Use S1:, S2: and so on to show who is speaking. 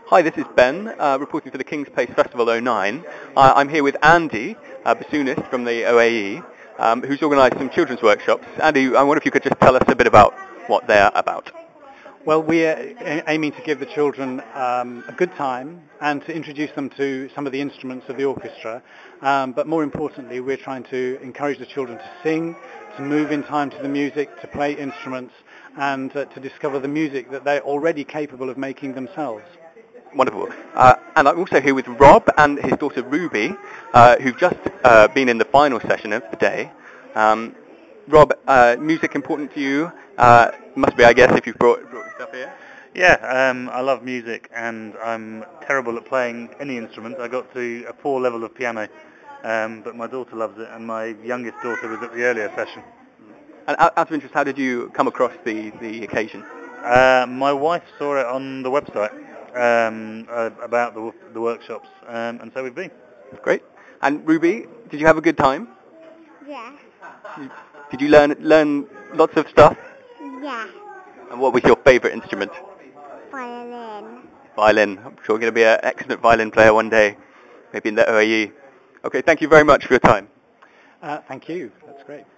S1: Hi, this is Ben, reporting for the King's Pace Festival '09. I'm here with Andy, bassoonist from the OAE, who's organised some children's workshops. Andy, I wonder if you could just tell us a bit about what they're about.
S2: Well, we're aiming to give the children a good time and to introduce them to some of the instruments of the orchestra. But more importantly, we're trying to encourage the children to sing, to move in time to the music, to play instruments, and to discover the music that they're already capable of making themselves.
S1: Wonderful. And I'm also here with Rob and his daughter Ruby, who've just been in the final session of the day. Rob, music important to you? Must be, I guess, if you've brought your stuff here.
S3: Yeah, I love music, and I'm terrible at playing any instrument. I got to a 4 level of piano, but my daughter loves it, and my youngest daughter was at the earlier session.
S1: And out of interest, how did you come across the occasion?
S3: My wife saw it on the website about the workshops, and so we've been.
S1: Great. And Ruby, did you have a good time?
S4: Yeah.
S1: Did you learn lots of stuff?
S4: Yeah.
S1: And what was your favourite instrument?
S4: Violin.
S1: Violin. I'm sure you're going to be an excellent violin player one day, maybe in the OAE. Okay, thank you very much for your time.
S2: Thank you. That's great.